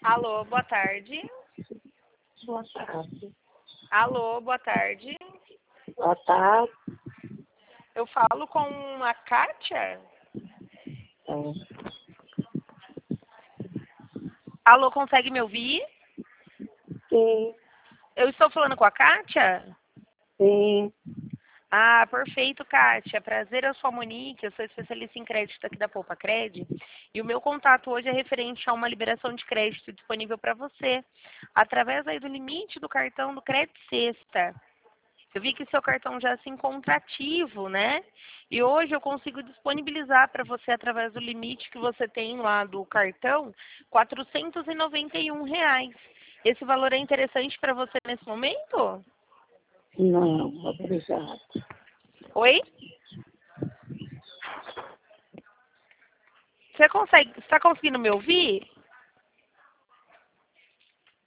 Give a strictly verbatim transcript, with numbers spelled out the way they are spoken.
Alô, boa tarde. Boa tarde. Alô, boa tarde. Boa tarde. Eu falo com a Kátia? É, Alô, consegue me ouvir? sim, Eu estou falando com a Kátia? sim. Ah, perfeito, Kátia. Prazer, eu sou a Monique, eu sou especialista em crédito aqui da Poupa Cred. E o meu contato hoje é referente a uma liberação de crédito disponível para você, através aí do limite do cartão do Crédito Sexta. Eu vi que seu cartão já se encontra ativo, né? E hoje eu consigo disponibilizar para você, através do limite que você tem lá do cartão, quatrocentos e noventa e um reais. Esse valor é interessante para você nesse momento? Não, obrigado. Oi? Você consegue, está conseguindo me ouvir?